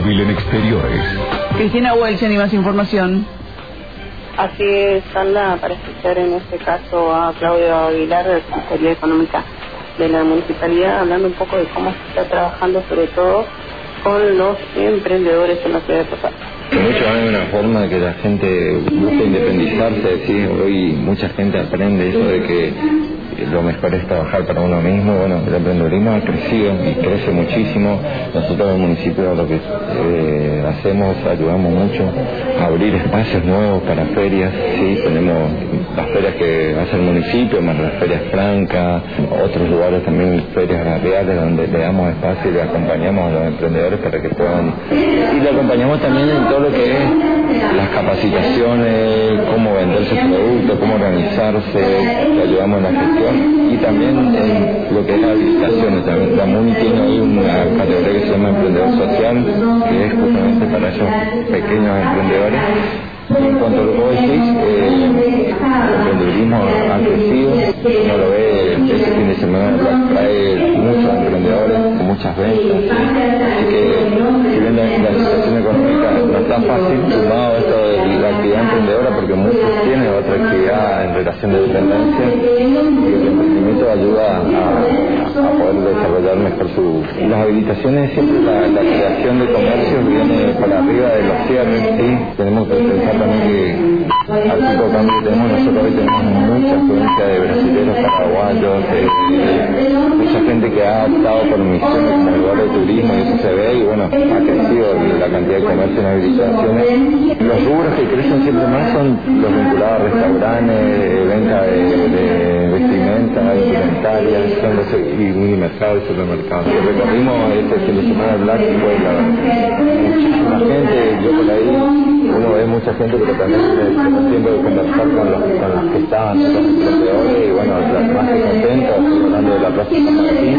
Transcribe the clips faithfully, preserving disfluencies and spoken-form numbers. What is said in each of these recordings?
móvil en exteriores. Cristina Welchen y más información. Así es, Sandra, para escuchar en este caso a Claudio Aguilar, de la Secretaría Económica de la Municipalidad, hablando un poco de cómo se está trabajando sobre todo con los emprendedores en la ciudad de Posadas. Mucho hay una forma de que la gente busque independizarse, ¿sí? Hoy mucha gente aprende eso de que lo mejor es trabajar para uno mismo. Bueno, el emprendedurismo ha crecido y crece muchísimo. Nosotros en el municipio lo que eh, hacemos, ayudamos mucho a abrir espacios nuevos para ferias, ¿sí? Tenemos las ferias que hace el municipio, más las ferias francas, otros lugares también, ferias reales, donde le damos espacio y le acompañamos a los emprendedores para que puedan, y le acompañamos también en todo lo que es las capacitaciones, cómo vender sus productos, cómo organizarse, le ayudamos en la gestión y también en lo que es habilitaciones. También la MUNI tiene ahí una categoría que se llama emprendedor social, que es justamente para esos pequeños emprendedores. En cuanto a lo que vos decís, eh, el emprendedurismo ha crecido, uno lo ve este fin de semana, trae muchos emprendedores con muchas ventas, ¿sí? Así que si bien la, la situación económica no está fácil, sumado esto de la actividad emprendedora, porque muchos tienen otra actividad en relación de dependencia, y el emprendimiento ayuda a, a poder desarrollar mejor su... Las habilitaciones, siempre la, la creación de comercios viene por arriba de los cierres, ¿sí? Tenemos que pensar también que al tipo de cambio que tenemos, nosotros hoy tenemos mucha afluencia de brasileños, paraguayos, eh, mucha gente que ha optado por misiones como lugar de turismo, y eso se ve, y bueno, ha crecido la cantidad de comercio en habilitaciones. Los rubros que crecen siempre más son los vinculados a restaurantes, venta de, de vestimenta, indumentaria, son los y minimercados y supermercados. Que recorrimos este fin de semana el Black, pues la, muchísima gente, yo por ahí uno ve mucha gente, pero también tenemos tiempo de conversar con los, con los que estaban, los emprendedores, y bueno, las más que contentos, hablando de la Plaza San Martín,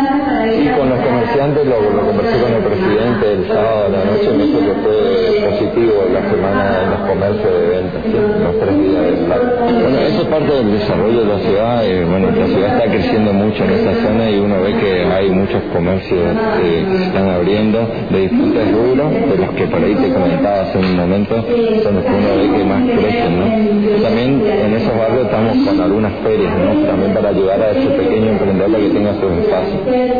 y con los comerciantes lo, lo conversé con el presidente el sábado a la noche, me dijo que fue positivo la semana en los comercios de ventas, ¿sí? Los tres días del Black. Bueno, eso es parte del desarrollo de la ciudad. eh, bueno, la ciudad está creciendo mucho en esta zona y uno ve que hay muchos comercios eh, que se están abriendo de diferentes rubros, de los que por ahí te comentaba hace un momento, son los que uno ve que más crecen, ¿no? También en esos barrios estamos con algunas ferias, ¿no? También para ayudar a ese pequeño emprendedor a que tenga sus espacios.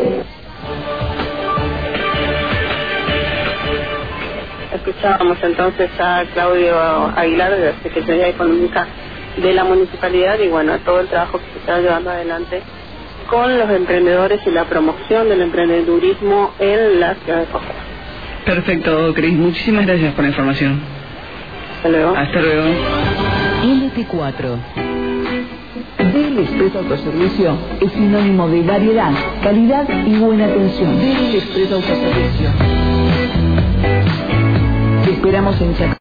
Escuchábamos entonces a Claudio Aguilar, de la Secretaría Económica de la Municipalidad, y bueno, todo el trabajo que se está llevando adelante con los emprendedores y la promoción del emprendedurismo en la ciudad de Posadas. Perfecto, Cris. Muchísimas gracias por la información. Hasta luego. Hasta luego. L T cuatro. D L Express Autoservicio es sinónimo de variedad, calidad y buena atención. D L Express Autoservicio. Te esperamos en Chaco.